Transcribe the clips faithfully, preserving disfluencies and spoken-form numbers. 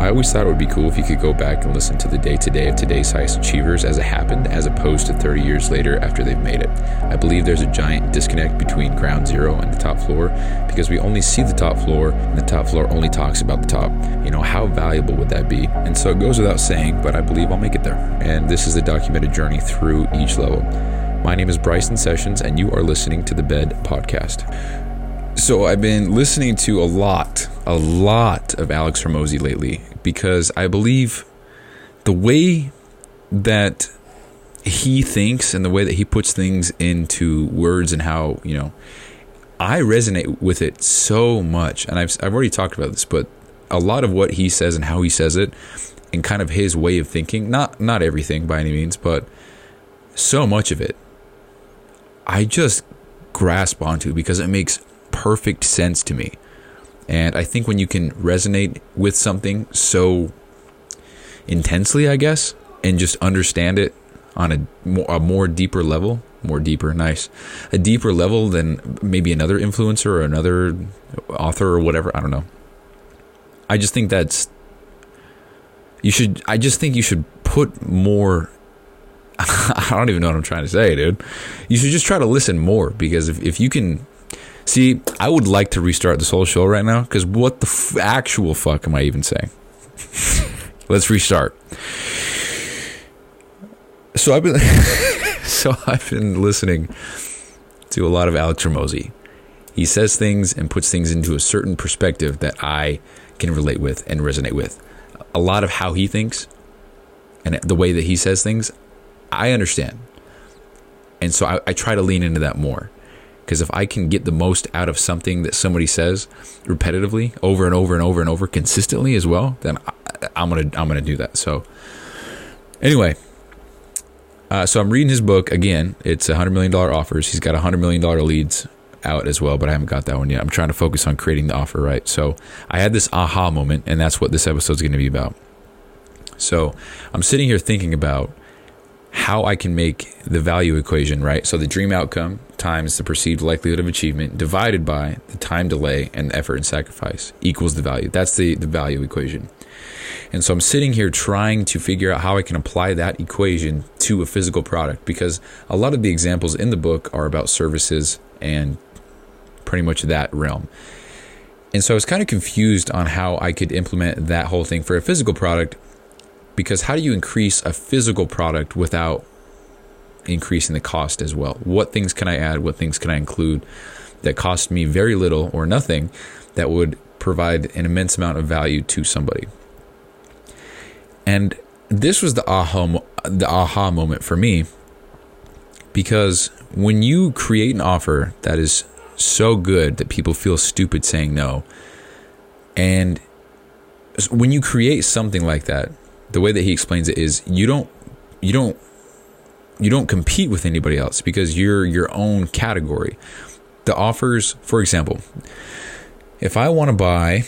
I always thought it would be cool if you could go back and listen to the day-to-day of today's highest achievers as it happened, as opposed to thirty years later after they've made it. I believe there's a giant disconnect between ground zero and the top floor because we only see the top floor and the top floor only talks about the top. You know, how valuable would that be? And so it goes without saying, but I believe I'll make it there. And this is the documented journey through each level. My name is Bryson Sessions, and you are listening to the Bed Podcast. So I've been listening to a lot, a lot of Alex Hormozi lately because I believe the way that he thinks and the way that he puts things into words and how, you know, I resonate with it so much. And I've I've already talked about this, but a lot of what he says and how he says it and kind of his way of thinking, not not everything by any means, but so much of it, I just grasp onto because it makes perfect sense to me. And I think when you can resonate with something so intensely, I guess, and just understand it on a more, a more deeper level, more deeper, nice, a deeper level than maybe another influencer or another author or whatever, I don't know. I just think that's, you should, I just think you should put more, I don't even know what I'm trying to say, dude. You should just try to listen more because if, if you can, see, I would like to restart this whole show right now because what the f- actual fuck am I even saying? Let's restart. So I've been, so I've been listening to a lot of Alex Hormozi. He says things and puts things into a certain perspective that I can relate with and resonate with. A lot of how he thinks and the way that he says things, I understand. And so I, I try to lean into that more. Because if I can get the most out of something that somebody says repetitively, over and over and over and over, consistently as well, then I, I'm gonna I'm gonna do that. So anyway, uh, so I'm reading his book again. It's one hundred million dollars offers. He's got one hundred million dollars leads out as well, but I haven't got that one yet. I'm trying to focus on creating the offer right. So I had this aha moment, and that's what this episode is going to be about. So I'm sitting here thinking about how I can make the value equation, right? So the dream outcome times the perceived likelihood of achievement divided by the time delay and the effort and sacrifice equals the value. That's the, the value equation. And so I'm sitting here trying to figure out how I can apply that equation to a physical product because a lot of the examples in the book are about services and pretty much that realm. And so I was kind of confused on how I could implement that whole thing for a physical product. Because how do you increase a physical product without increasing the cost as well? What things can I add? What things can I include that cost me very little or nothing that would provide an immense amount of value to somebody? And this was the aha, the aha moment for me because when you create an offer that is so good that people feel stupid saying no, and when you create something like that, the way that he explains it is you don't you don't you don't compete with anybody else because you're your own category. The offers, for example, if I want to buy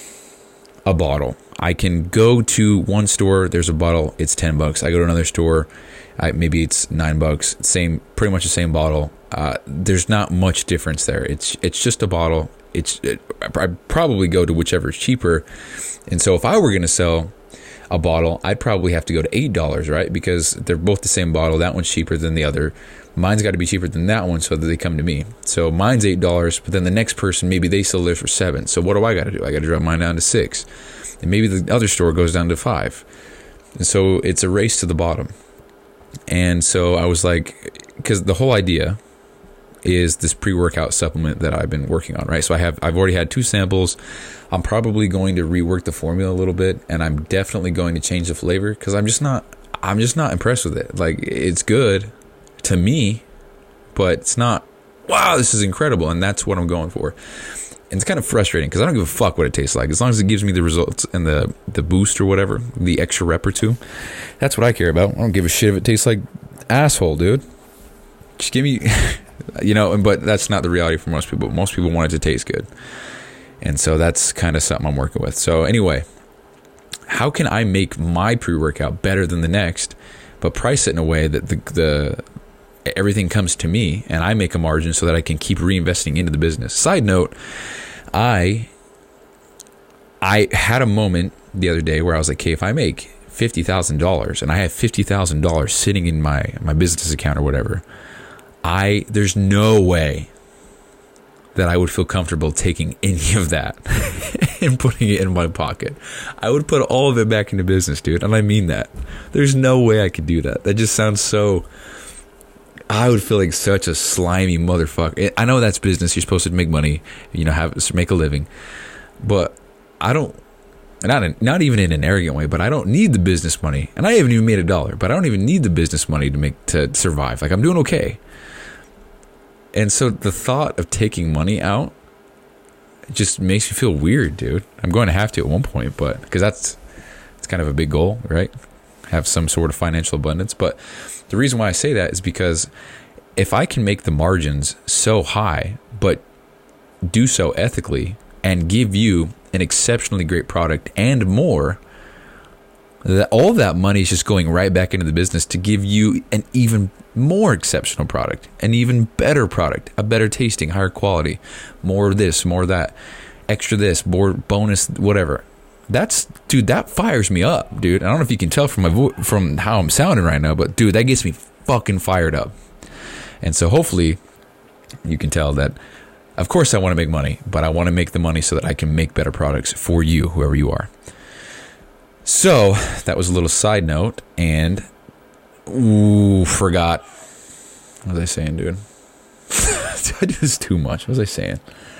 a bottle, I can go to one store, there's a bottle, it's ten bucks. I go to another store, I, maybe it's nine bucks, same pretty much the same bottle. Uh, there's not much difference there. It's it's just a bottle. It's it, I'd probably go to whichever is cheaper. And so if I were going to sell a bottle, I'd probably have to go to eight dollars, right? Because they're both the same bottle. That one's cheaper than the other. Mine's got to be cheaper than that one so that they come to me. So mine's eight dollars, but then the next person, maybe they sell theirs for seven. So what do I got to do? I got to drop mine down to six. And maybe the other store goes down to five. And so it's a race to the bottom. And so I was like, because the whole idea is this pre-workout supplement that I've been working on, right? So I have, I've already had two samples. I'm probably going to rework the formula a little bit, and I'm definitely going to change the flavor because I'm just not, I'm just not impressed with it. Like, it's good to me, but it's not, wow, this is incredible, and that's what I'm going for. And it's kind of frustrating because I don't give a fuck what it tastes like. As long as it gives me the results and the, the boost or whatever, the extra rep or two, that's what I care about. I don't give a shit if it tastes like asshole, dude. Just give me... You know, but that's not the reality for most people. Most people want it to taste good. And so that's kind of something I'm working with. So anyway, how can I make my pre-workout better than the next, but price it in a way that the, the everything comes to me and I make a margin so that I can keep reinvesting into the business? Side note, I I had a moment the other day where I was like, okay, if I make fifty thousand dollars and I have fifty thousand dollars sitting in my, my business account or whatever, I there's no way that I would feel comfortable taking any of that and putting it in my pocket. I would put all of it back into business, dude. And I mean that. There's no way I could do that. That just sounds so... I would feel like such a slimy motherfucker. I know that's business. You're supposed to make money, you know, have make a living. But I don't... Not, in, not even in an arrogant way, but I don't need the business money. And I haven't even made a dollar. But I don't even need the business money to make to survive. Like, I'm doing okay. And so the thought of taking money out just makes me feel weird, dude. I'm going to have to at one point, but because that's it's kind of a big goal, right? Have some sort of financial abundance. But the reason why I say that is because if I can make the margins so high, but do so ethically and give you an exceptionally great product and more, that all that money is just going right back into the business to give you an even more exceptional product, an even better product, a better tasting, higher quality, more of this, more of that, extra this, more bonus, whatever. That's, dude, that fires me up, dude. I don't know if you can tell from my vo- from how I'm sounding right now, but dude, that gets me fucking fired up. And so hopefully you can tell that, of course I want to make money, but I want to make the money so that I can make better products for you, whoever you are. So that was a little side note, and ooh, forgot. What was I saying, dude? I do this too much. What was I saying?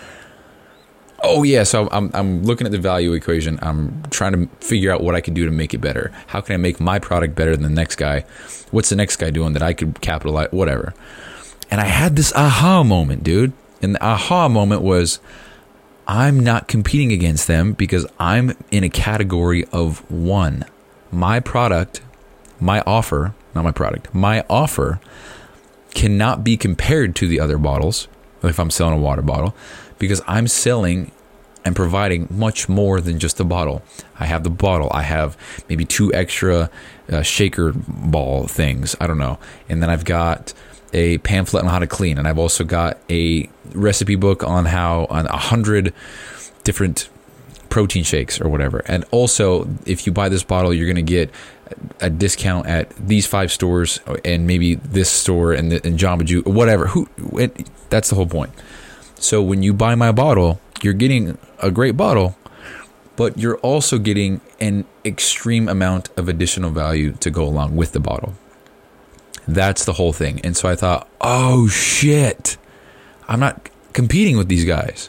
Oh yeah, so I'm I'm looking at the value equation. I'm trying to figure out what I can do to make it better. How can I make my product better than the next guy? What's the next guy doing that I could capitalize? Whatever. And I had this aha moment, dude. And the aha moment was, I'm not competing against them because I'm in a category of one. My product, my offer, not my product, my offer cannot be compared to the other bottles if I'm selling a water bottle, because I'm selling and providing much more than just a bottle. I have the bottle. I have maybe two extra uh, shaker ball things. I don't know. And then I've got a pamphlet on how to clean. And I've also got a recipe book on how, on a hundred different protein shakes or whatever. And also, if you buy this bottle, you're going to get a discount at these five stores and maybe this store and, the, and Jamba Juice, whatever. Who? It, that's the whole point. So when you buy my bottle, you're getting a great bottle, but you're also getting an extreme amount of additional value to go along with the bottle. That's the whole thing. And so I thought, oh shit, I'm not competing with these guys.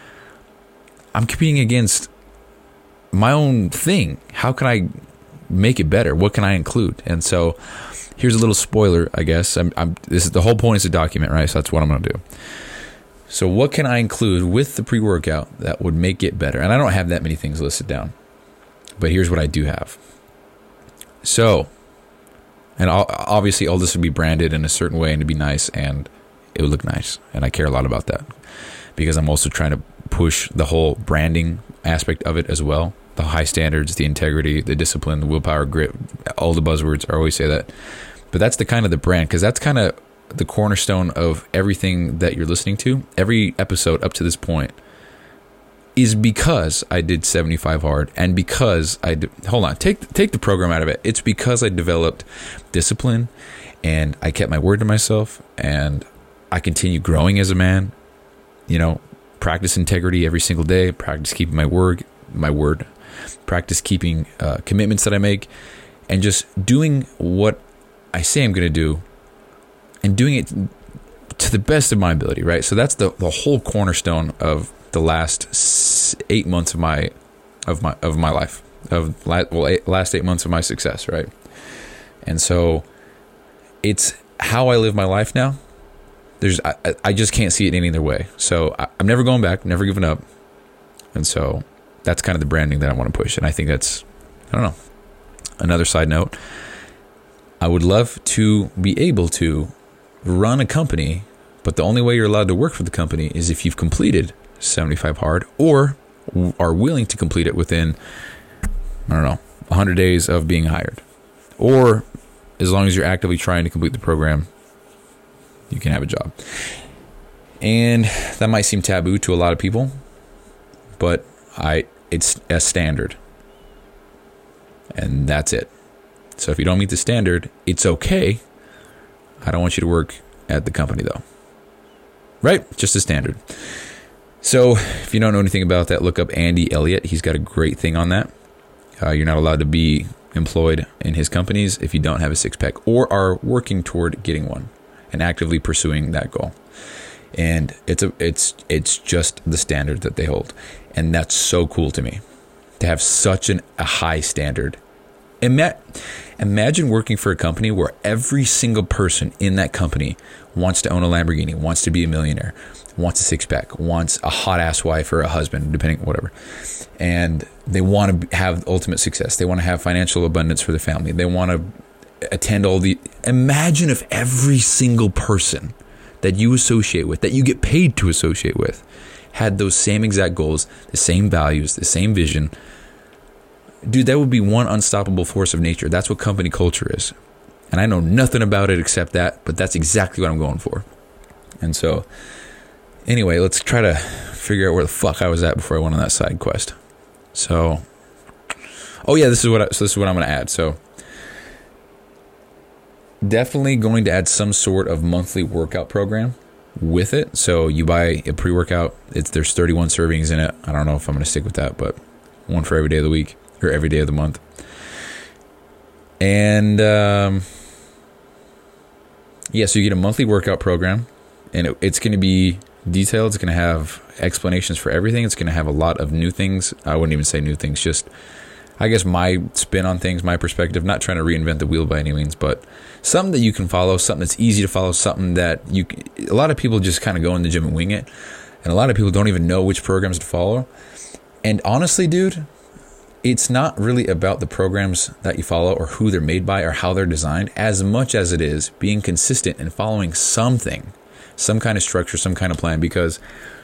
I'm competing against my own thing. How can I make it better? What can I include? And so here's a little spoiler, I guess. I'm, I'm, this is the whole point is to document, right? So that's what I'm going to do. So what can I include with the pre-workout that would make it better? And I don't have that many things listed down, but here's what I do have. So, and obviously all this would be branded in a certain way and to be nice, and it would look nice. And I care a lot about that because I'm also trying to push the whole branding aspect of it as well. The high standards, the integrity, the discipline, the willpower, grit, all the buzzwords. I always say that. But that's the kind of the brand, because that's kind of the cornerstone of everything that you're listening to. Every episode up to this point is because I did seventy-five hard, and because I de- hold on, take take the program out of it. It's because I developed discipline, and I kept my word to myself, and I continue growing as a man. You know, practice integrity every single day. Practice keeping my word, my word. Practice keeping uh, commitments that I make, and just doing what I say I'm going to do, and doing it to the best of my ability, right? So that's the, the whole cornerstone of the last eight months of my of my of my life, of la- well, eight, last eight months of my success, right? And so it's how I live my life now. There's I, I just can't see it any other way. So I, I'm never going back, never giving up, and so that's kind of the branding that I want to push. And I think that's, I don't know. Another side note, I would love to be able to run a company, but the only way you're allowed to work for the company is if you've completed seventy-five hard or are willing to complete it within, I don't know, one hundred days of being hired. Or as long as you're actively trying to complete the program, you can have a job. And that might seem taboo to a lot of people, but I it's a standard. And that's it. So if you don't meet the standard, it's okay. I don't want you to work at the company though. Right? Just a standard. So if you don't know anything about that, look up Andy Elliott. He's got a great thing on that. Uh, you're not allowed to be employed in his companies if you don't have a six pack or are working toward getting one and actively pursuing that goal. And it's a it's it's just the standard that they hold. And that's so cool to me, to have such an, a high standard. Ima- imagine working for a company where every single person in that company wants to own a Lamborghini, wants to be a millionaire, wants a six-pack, wants a hot-ass wife or a husband, depending, whatever. And they want to have ultimate success. They want to have financial abundance for their family. They want to attend all the... Imagine if every single person that you associate with, that you get paid to associate with, had those same exact goals, the same values, the same vision. Dude, that would be one unstoppable force of nature. That's what company culture is. And I know nothing about it except that, but that's exactly what I'm going for. And so, anyway, let's try to figure out where the fuck I was at before I went on that side quest. So, oh yeah, this is what I, so this is what I'm going to add. So, definitely going to add some sort of monthly workout program with it. So you buy a pre-workout. It's there's thirty-one servings in it. I don't know if I'm going to stick with that, but one for every day of the week or every day of the month. And um, yeah, so you get a monthly workout program, and it, it's going to be detailed. It's going to have explanations for everything. It's going to have a lot of new things. I wouldn't even say new things, just I guess my spin on things, my perspective, not trying to reinvent the wheel by any means, but something that you can follow, something that's easy to follow, something that you, a lot of people just kind of go in the gym and wing it. And a lot of people don't even know which programs to follow. And honestly, dude, it's not really about the programs that you follow or who they're made by or how they're designed, as much as it is being consistent and following something, some kind of structure, some kind of plan, because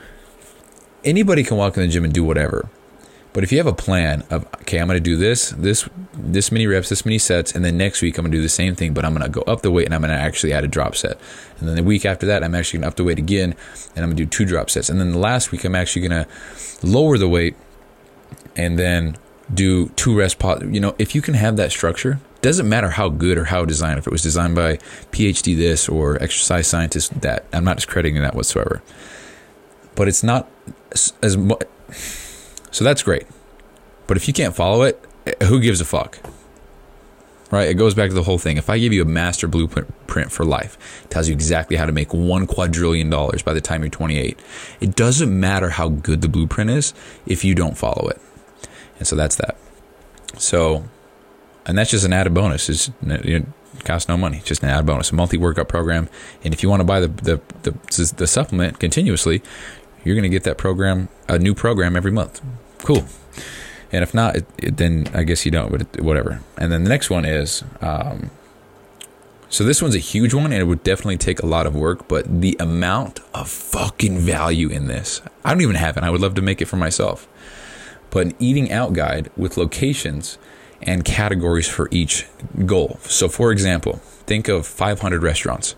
anybody can walk in the gym and do whatever. But if you have a plan of, okay, I'm going to do this, this, this many reps, this many sets, and then next week I'm going to do the same thing, but I'm going to go up the weight and I'm going to actually add a drop set. And then the week after that, I'm actually going to up the weight again and I'm going to do two drop sets. And then the last week, I'm actually going to lower the weight and then do two rest pause. You know, if you can have that structure, doesn't matter how good or how designed, if it was designed by PhD this or exercise scientist that, I'm not discrediting that whatsoever. But it's not as much. So that's great. But if you can't follow it, who gives a fuck? Right? It goes back to the whole thing. If I give you a master blueprint for life, it tells you exactly how to make one quadrillion dollars by the time you're twenty-eight. It doesn't matter how good the blueprint is if you don't follow it. And so that's that. So, and that's just an added bonus. It's, it costs no money. It's just an added bonus. A monthly workout program. And if you want to buy the the, the, the supplement continuously, you're going to get that program, a new program every month. Cool. And if not, it, it, then I guess you don't, but it, whatever. And then the next one is, um, so this one's a huge one, and it would definitely take a lot of work, but the amount of fucking value in this, I don't even have it. I would love to make it for myself. But an eating out guide with locations and categories for each goal. So for example, think of five hundred restaurants.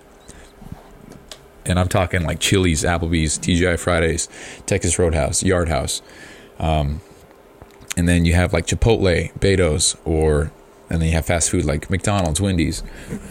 And I'm talking like Chili's, Applebee's, T G I Fridays, Texas Roadhouse, Yard House. Um, and then you have like Chipotle, Beto's, or, and then you have fast food like McDonald's, Wendy's.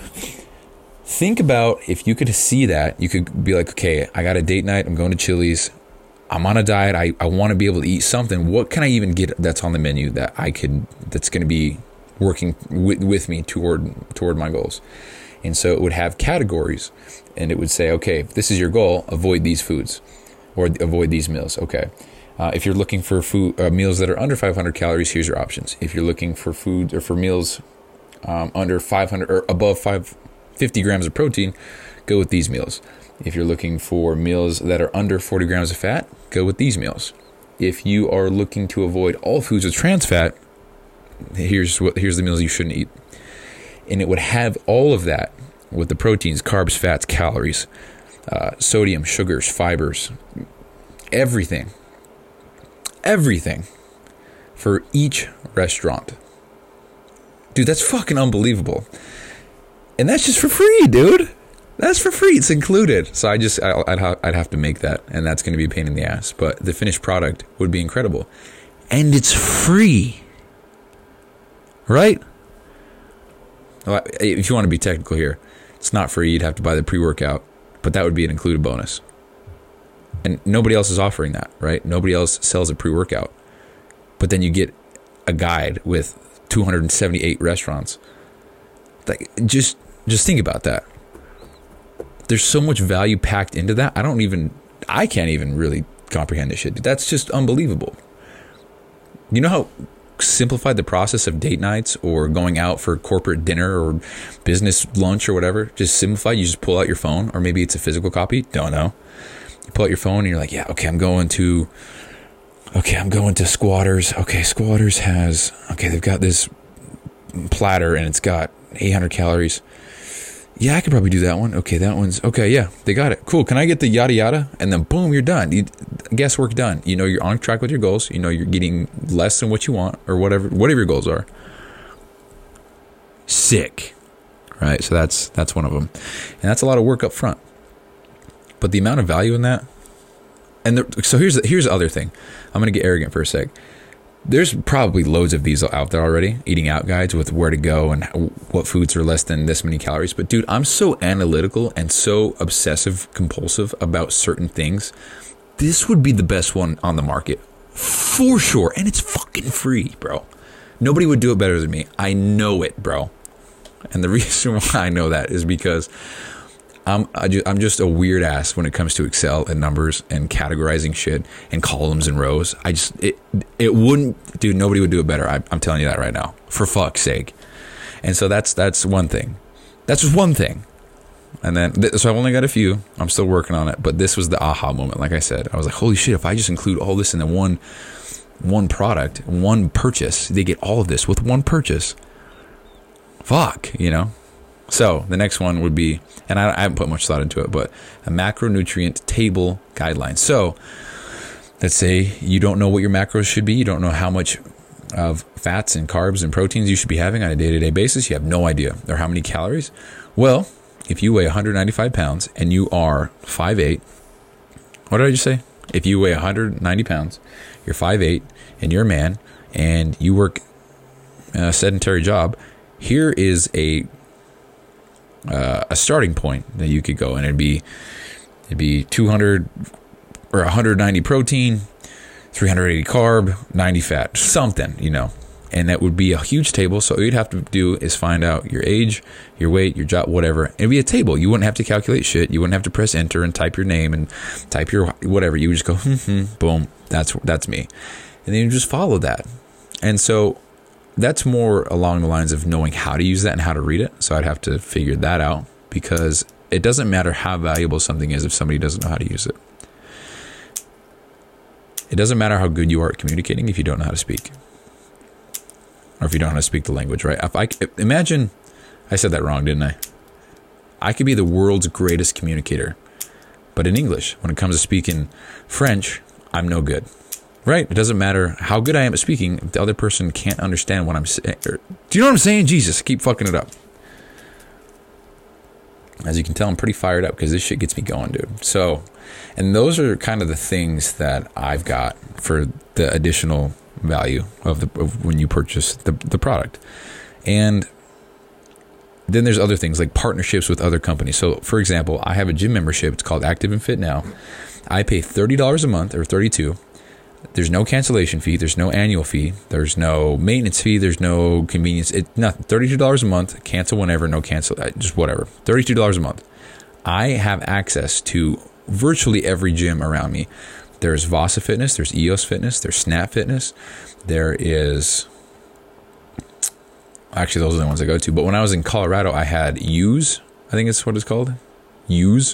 Think about if you could see that, you could be like, okay, I got a date night. I'm going to Chili's. I'm on a diet. I, I want to be able to eat something. What can I even get that's on the menu that I could, that's going to be working with, with me toward, toward my goals? And so it would have categories, and it would say, okay, if this is your goal, avoid these foods or avoid these meals. Okay. Uh, if you're looking for food uh, meals that are under five hundred calories, here's your options. If you're looking for food or for meals um, under five hundred or above five, fifty grams of protein, go with these meals. If you're looking for meals that are under forty grams of fat, go with these meals. If you are looking to avoid all foods with trans fat, here's what here's the meals you shouldn't eat. And it would have all of that with the proteins, carbs, fats, calories, uh, sodium, sugars, fibers, everything, everything for each restaurant. Dude, that's fucking unbelievable. And that's just for free, dude. That's for free. It's included. So I just, I'd, I'd have to make that, and that's going to be a pain in the ass. But the finished product would be incredible. And it's free. right? Well, if you want to be technical here, it's not free. You'd have to buy the pre-workout, but that would be an included bonus. And nobody else is offering that, right? Nobody else sells a pre-workout. But then you get a guide with two hundred seventy-eight restaurants. Like, just just think about that. There's so much value packed into that. I don't even, I can't even really comprehend this shit. That's just unbelievable. You know how simplified the process of date nights or going out for corporate dinner or business lunch or whatever, just simplified. You just pull out your phone, or maybe it's a physical copy. Don't know. You pull out your phone and you're like, yeah, okay, I'm going to, okay, I'm going to Squatters. Okay, Squatters has, okay, they've got this platter and it's got eight hundred calories. Yeah, I could probably do that one. Okay, that one's, okay, yeah, they got it. Cool, can I get the yada yada? And then boom, you're done. You, guesswork done. You know you're on track with your goals. You know you're getting less than what you want, or whatever whatever your goals are. Sick. Right? So that's that's one of them. And that's a lot of work up front. But the amount of value in that, and the, so here's the, here's the other thing. I'm going to get arrogant for a sec. There's probably loads of these out there already, eating out guides with where to go and what foods are less than this many calories. But dude, I'm so analytical and so obsessive compulsive about certain things. This would be the best one on the market for sure. And it's fucking free, bro. Nobody would do it better than me. I know it, bro. And the reason why I know that is because I'm I ju- I'm just a weird ass when it comes to Excel and numbers and categorizing shit and columns and rows. I just it it wouldn't, dude. Nobody would do it better. I, I'm telling you that right now, for fuck's sake. And so that's that's one thing. That's just one thing. And then th- so I've only got a few. I'm still working on it. But this was the aha moment. Like I said, I was like, holy shit! If I just include all this in the one one product, one purchase, they get all of this with one purchase. Fuck, you know. So the next one would be, and I, I haven't put much thought into it, but a macronutrient table guideline. So let's say you don't know what your macros should be. You don't know how much of fats and carbs and proteins you should be having on a day-to-day basis. You have no idea. Or how many calories. Well, if you weigh one hundred ninety-five pounds and you are five eight, what did I just say? If you weigh one hundred ninety pounds, you're five eight, and you're a man, and you work a sedentary job, here is a Uh, a starting point that you could go, and it'd be it'd be two hundred or one hundred ninety protein, three hundred eighty carb, ninety fat, something, you know. And that would be a huge table. So all you'd have to do is find out your age, your weight, your job, whatever. It'd be a table. You wouldn't have to calculate shit. You wouldn't have to press enter and type your name and type your whatever. You would just go, hmm, hmm, boom, that's that's me, and then you just follow that. And so that's more along the lines of knowing how to use that and how to read it. So I'd have to figure that out, because it doesn't matter how valuable something is if somebody doesn't know how to use it. It doesn't matter how good you are at communicating if you don't know how to speak, or if you don't know how to speak the language, right? If I imagine, I said that wrong, didn't I? I could be the world's greatest communicator, but in English, when it comes to speaking French, I'm no good. Right? It doesn't matter how good I am at speaking if the other person can't understand what I'm saying. Do you know what I'm saying? Jesus, I keep fucking it up. As you can tell, I'm pretty fired up because this shit gets me going, dude. So, and those are kind of the things that I've got for the additional value of the of when you purchase the the product. And then there's other things like partnerships with other companies. So, for example, I have a gym membership. It's called Active and Fit Now. I pay thirty dollars a month, or thirty-two dollars. There's no cancellation fee. There's no annual fee. There's no maintenance fee. There's no convenience. It nothing. thirty-two dollars a month. Cancel whenever. No cancel. Just whatever. thirty-two dollars a month. I have access to virtually every gym around me. There's Vasa Fitness. There's E O S Fitness. There's Snap Fitness. There is. Actually, those are the ones I go to. But when I was in Colorado, I had Use. I think it's what it's called. Use.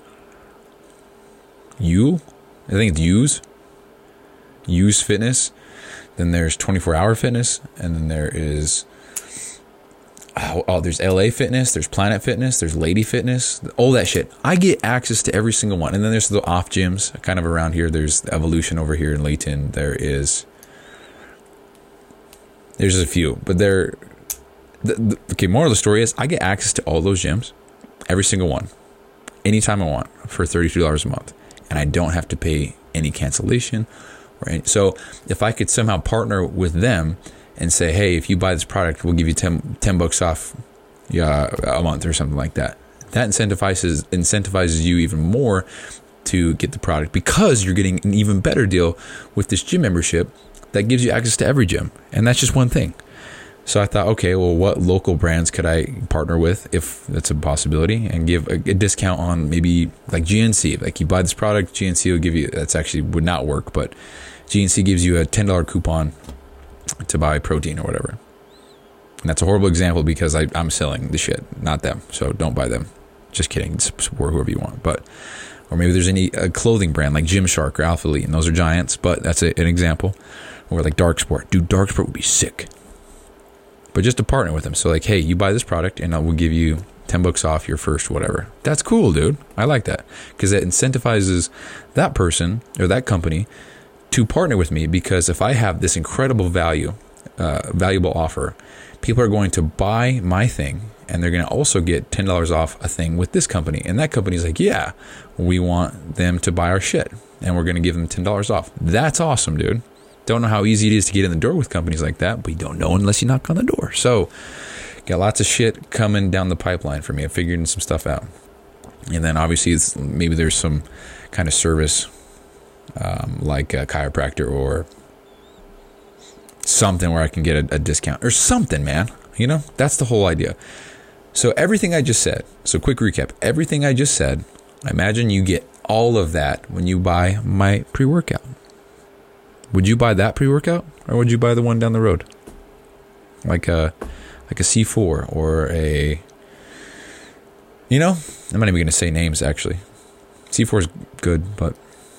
Yule. I think it's Use. Use Fitness. Then there's twenty-four hour Fitness, and then there is oh, oh there's L A Fitness, there's Planet Fitness, there's Lady Fitness, all that shit. I get access to every single one. And then there's the off gyms kind of around here. There's Evolution over here in Layton. There is there's a few, but they're the, the, okay. Moral of the story is I get access to all those gyms, every single one, anytime I want, for thirty-two dollars a month, and I don't have to pay any cancellation. Right. So if I could somehow partner with them and say, hey, if you buy this product, we'll give you ten, ten bucks off yeah, a month or something like that. That incentivizes incentivizes you even more to get the product, because you're getting an even better deal with this gym membership that gives you access to every gym. And that's just one thing. So I thought, okay, well, what local brands could I partner with, if that's a possibility, and give a, a discount on maybe like G N C. Like you buy this product, G N C will give you, that's actually would not work, but G N C gives you a ten dollars coupon to buy protein or whatever. And that's a horrible example because I, I'm selling the shit, not them. So don't buy them. Just kidding. Support whoever you want. But, or maybe there's any a clothing brand like Gymshark or Alpha Elite, and those are giants, but that's a, an example. Or like Dark Sport. Dude, Dark Sport would be sick. But just to partner with them. So like, hey, you buy this product and I will give you ten bucks off your first whatever. That's cool, dude. I like that. Because it incentivizes that person or that company to partner with me, because if I have this incredible value, uh, valuable offer, people are going to buy my thing, and they're going to also get ten dollars off a thing with this company. And that company's like, yeah, we want them to buy our shit, and we're going to give them ten dollars off. That's awesome, dude. Don't know how easy it is to get in the door with companies like that, but you don't know unless you knock on the door. So got lots of shit coming down the pipeline for me. I'm figuring some stuff out. And then obviously it's, maybe there's some kind of service um, like a chiropractor or something where I can get a, a discount or something, man. You know, that's the whole idea. So everything I just said, so quick recap, everything I just said, I imagine you get all of that when you buy my pre-workout. Would you buy that pre-workout, or would you buy the one down the road? Like a like a C four or a, you know, I'm not even going to say names actually. C four is good, but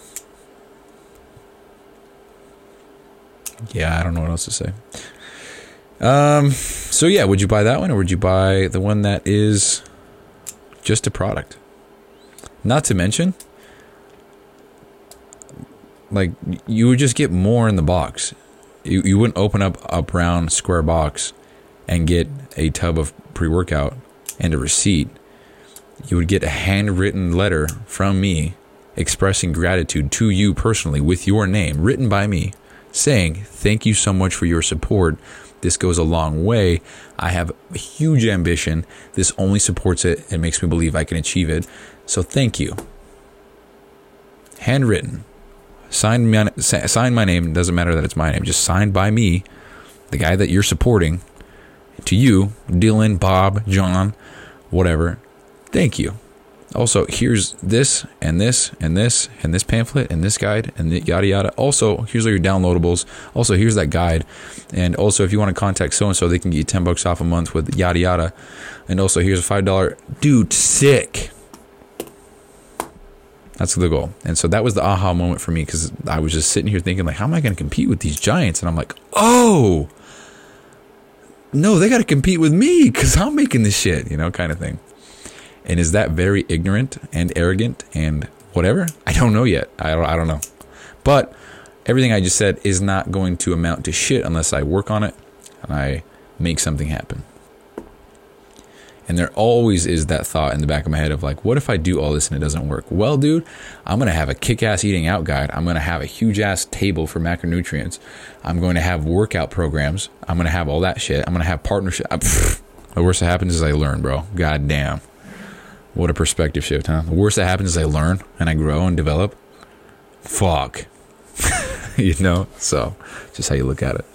yeah, I don't know what else to say. Um, so yeah, would you buy that one, or would you buy the one that is just a product? Not to mention, like, you would just get more in the box. You you wouldn't open up a brown square box and get a tub of pre-workout and a receipt. You would get a handwritten letter from me expressing gratitude to you personally with your name, written by me, saying, thank you so much for your support. This goes a long way. I have a huge ambition. This only supports it and makes me believe I can achieve it. So thank you. Handwritten. Sign my, sign my name. It doesn't matter that it's my name. Just signed by me, the guy that you're supporting, to you, Dylan, Bob, John, whatever. Thank you. Also, here's this and this and this and this pamphlet and this guide and the yada yada. Also, here's all your downloadables. Also, here's that guide. And also, if you want to contact so-and-so, they can get you ten bucks off a month with yada yada. And also, here's a five dollars. Dude, sick. That's the goal. And so that was the aha moment for me, because I was just sitting here thinking, like, how am I going to compete with these giants? And I'm like, oh, no, they got to compete with me because I'm making this shit, you know, kind of thing. And is that very ignorant and arrogant and whatever? I don't know yet. I don't, I don't know. But everything I just said is not going to amount to shit unless I work on it and I make something happen. And there always is that thought in the back of my head of like, what if I do all this and it doesn't work? Well, dude, I'm going to have a kick-ass eating out guide. I'm going to have a huge-ass table for macronutrients. I'm going to have workout programs. I'm going to have all that shit. I'm going to have partnership. Pfft. The worst that happens is I learn, bro. God damn. What a perspective shift, huh? The worst that happens is I learn and I grow and develop. Fuck. You know? So, just how you look at it.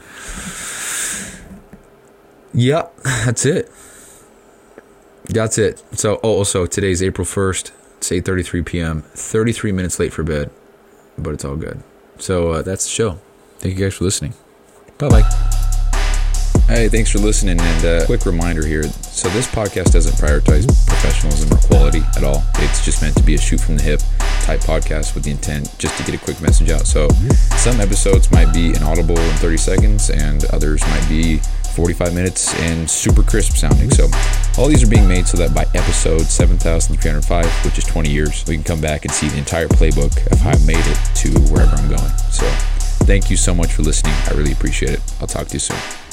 Yeah, that's it. That's it. So, oh, also, today's April first. It's eight thirty-three p.m. thirty-three minutes late for bed. But it's all good. So, uh, that's the show. Thank you guys for listening. Bye-bye. Hey, thanks for listening. And a uh, quick reminder here. So, this podcast doesn't prioritize professionalism or quality at all. It's just meant to be a shoot from the hip type podcast with the intent just to get a quick message out. So, some episodes might be inaudible in thirty seconds, and others might be forty-five minutes and super crisp sounding. So all these are being made so that by episode seven thousand three hundred five, which is twenty years, we can come back and see the entire playbook of how I made it to wherever I'm going. So thank you so much for listening. I really appreciate it. I'll talk to you soon.